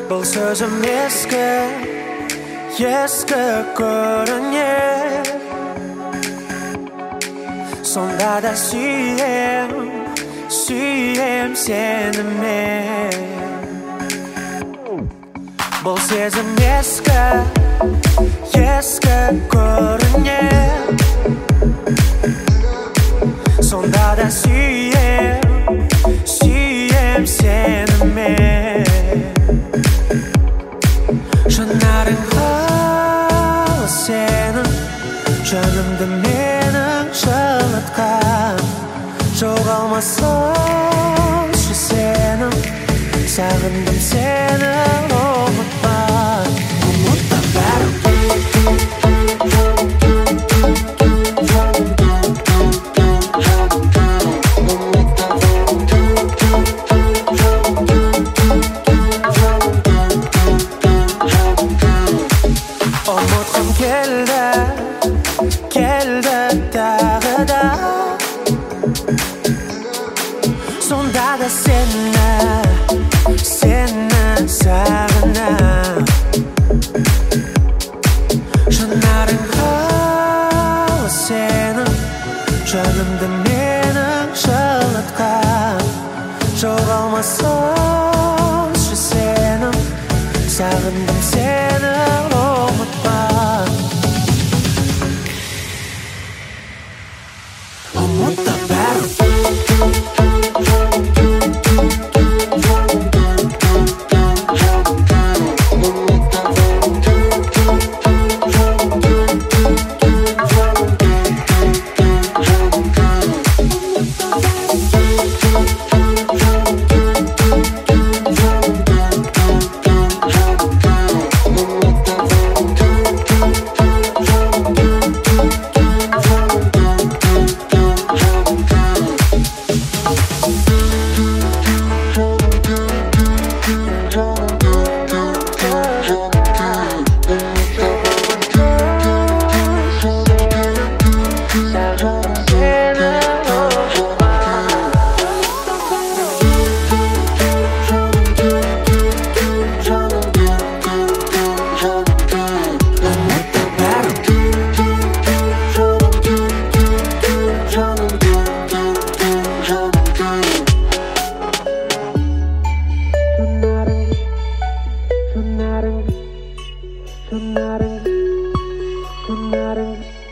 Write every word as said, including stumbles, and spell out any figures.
бұл сөзім ескі, ескі көрінер. Сонда да сүйем, сүйем сені мен. Бұл сезім ескі, ескі көрінер. Сонда да сүйем, сүйем сені мен. Жанарың қалы сенің, жанымды менің жылытқан. Жоғалмасыншы сенің, сағындым сені, ұмытпа, ұмытпа бәрін. Ұмытқым келді, келді тағы да. Сонда да сені, сені сағынам. Жанарың қалы сенің, жанымды менің жылытқан. Жоғалмасыншы сенің, сағындым сені, ұмытпа, ұмытпа бәрін. Sonareng, sonareng, sonareng.